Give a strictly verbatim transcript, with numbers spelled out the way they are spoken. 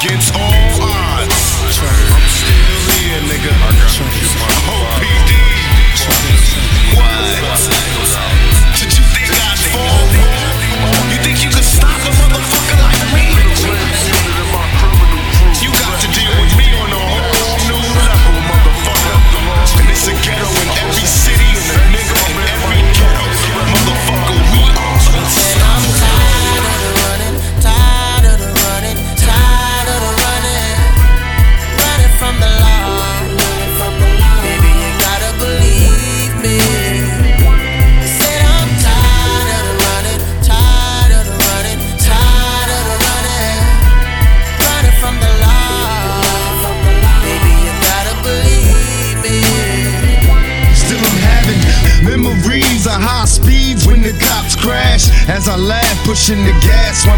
against all odds. I'm still here, nigga. O P D. What? Did you think I'd fall? You think you could stop a motherfucker like me? You got to deal with me on a whole new level, motherfucker. And it's a ghetto in every city, and a nigga in every ghetto. Motherfucker, we are running, tired of the running, tired of the running, running from the law. Baby, you gotta believe me. Said I'm tired of the running, tired of the running, tired of the running, running from the law. Baby, you gotta believe me. Still I'm having memories of high speeds when the cops crash. As I laugh, pushing the gas while